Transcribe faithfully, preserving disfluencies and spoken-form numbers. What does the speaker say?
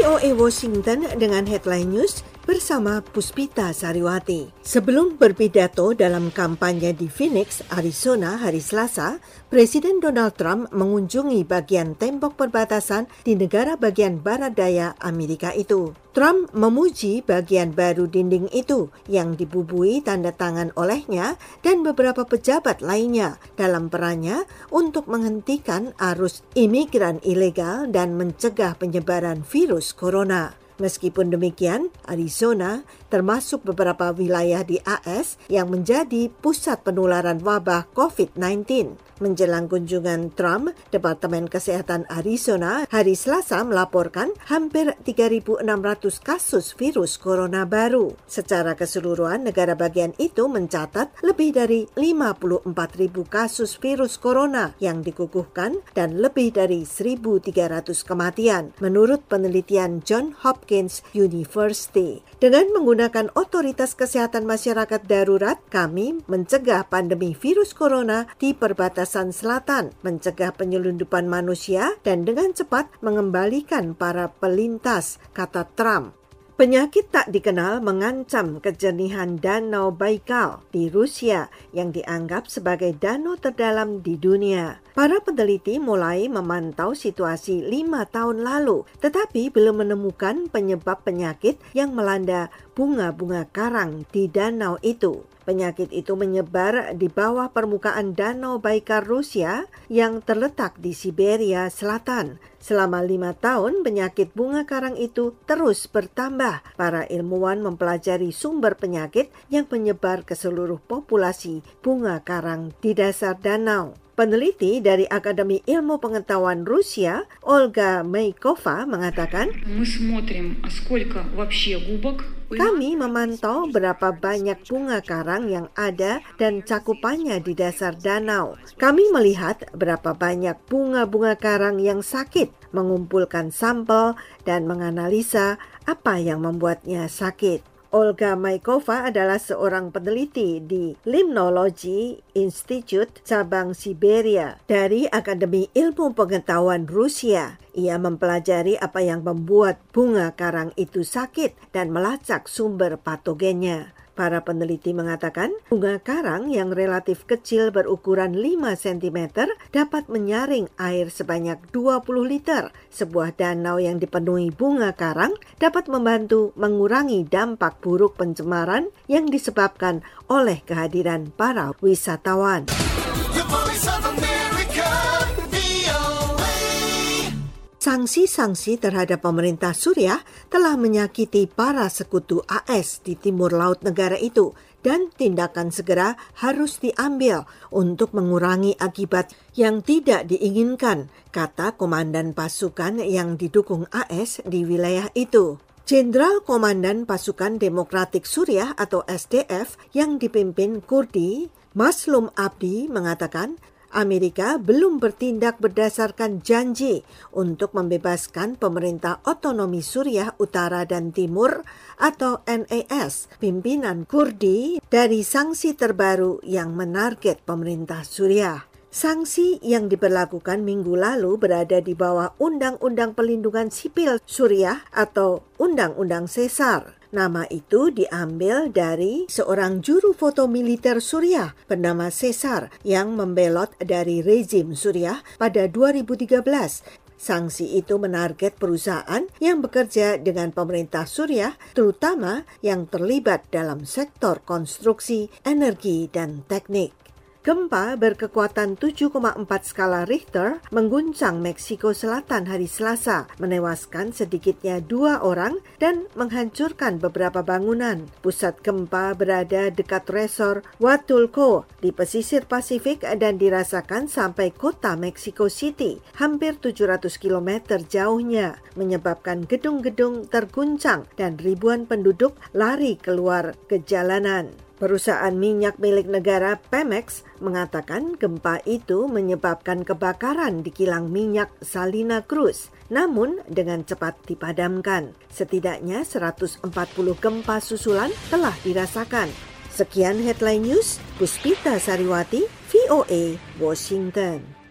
O A Washington dengan headline news bersama Puspita Sariwati. Sebelum berpidato dalam kampanye di Phoenix, Arizona hari Selasa, Presiden Donald Trump mengunjungi bagian tembok perbatasan di negara bagian barat daya Amerika itu. Trump memuji bagian baru dinding itu yang dibubui tanda tangan olehnya dan beberapa pejabat lainnya dalam perannya untuk menghentikan arus imigran ilegal dan mencegah penyebaran virus corona. Meskipun demikian, Arizona termasuk beberapa wilayah di A S yang menjadi pusat penularan wabah covid sembilan belas. Menjelang kunjungan Trump, Departemen Kesehatan Arizona hari Selasa melaporkan hampir tiga ribu enam ratus kasus virus corona baru. Secara keseluruhan, negara bagian itu mencatat lebih dari lima puluh empat ribu kasus virus corona yang dikukuhkan dan lebih dari seribu tiga ratus kematian, menurut penelitian Johns Hopkins University. Dengan menggunakan otoritas kesehatan masyarakat darurat, kami mencegah pandemi virus corona di perbatasan selatan, mencegah penyelundupan manusia, dan dengan cepat mengembalikan para pelintas, kata Trump. Penyakit tak dikenal mengancam kejernihan Danau Baikal di Rusia yang dianggap sebagai danau terdalam di dunia. Para peneliti mulai memantau situasi lima tahun lalu, tetapi belum menemukan penyebab penyakit yang melanda bunga-bunga karang di danau itu. Penyakit itu menyebar di bawah permukaan Danau Baikal Rusia yang terletak di Siberia Selatan. Selama lima tahun, penyakit bunga karang itu terus bertambah. Para ilmuwan mempelajari sumber penyakit yang menyebar ke seluruh populasi bunga karang di dasar danau. Peneliti dari Akademi Ilmu Pengetahuan Rusia, Olga Maykova, mengatakan, kami memantau berapa banyak bunga karang yang ada dan cakupannya di dasar danau. Kami melihat berapa banyak bunga-bunga karang yang sakit, mengumpulkan sampel dan menganalisa apa yang membuatnya sakit. Olga Maykova adalah seorang peneliti di Limnology Institute cabang Siberia dari Akademi Ilmu Pengetahuan Rusia. Ia mempelajari apa yang membuat bunga karang itu sakit dan melacak sumber patogennya. Para peneliti mengatakan bunga karang yang relatif kecil berukuran lima sentimeter dapat menyaring air sebanyak dua puluh liter. Sebuah danau yang dipenuhi bunga karang dapat membantu mengurangi dampak buruk pencemaran yang disebabkan oleh kehadiran para wisatawan. Sanksi-sanksi terhadap pemerintah Suriah telah menyakiti para sekutu A S di timur laut negara itu dan tindakan segera harus diambil untuk mengurangi akibat yang tidak diinginkan, kata Komandan Pasukan yang didukung A S di wilayah itu. Jenderal Komandan Pasukan Demokratik Suriah atau S D F yang dipimpin Kurdi, Maslum Abdi, mengatakan Amerika belum bertindak berdasarkan janji untuk membebaskan pemerintah otonomi Suriah Utara dan Timur atau N A S, pimpinan Kurdi, dari sanksi terbaru yang menarget pemerintah Suriah. Sanksi yang diberlakukan minggu lalu berada di bawah Undang-Undang Perlindungan Sipil Suriah atau Undang-Undang Sesar. Nama itu diambil dari seorang juru foto militer Suriah bernama Sesar yang membelot dari rezim Suriah pada dua ribu tiga belas. Sanksi itu menarget perusahaan yang bekerja dengan pemerintah Suriah, terutama yang terlibat dalam sektor konstruksi, energi, dan teknik. Gempa berkekuatan tujuh koma empat skala Richter mengguncang Meksiko Selatan hari Selasa, menewaskan sedikitnya dua orang dan menghancurkan beberapa bangunan. Pusat gempa berada dekat resor Huatulco di pesisir Pasifik dan dirasakan sampai kota Mexico City, hampir tujuh ratus kilometer jauhnya, menyebabkan gedung-gedung terguncang dan ribuan penduduk lari keluar ke jalanan. Perusahaan minyak milik negara Pemex mengatakan gempa itu menyebabkan kebakaran di kilang minyak Salina Cruz, namun dengan cepat dipadamkan. Setidaknya seratus empat puluh gempa susulan telah dirasakan. Sekian headline news, Puspita Sariwati, V O A, Washington.